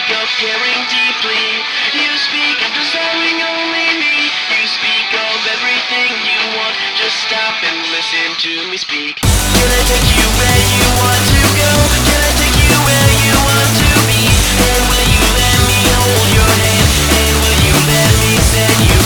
of caring deeply. You speak of desiring only me. You speak of everything you want. Just stop and listen to me speak. Can I take you where you want to go? Can I take you where you want to be? And will you let me hold your hand? And will you let me set you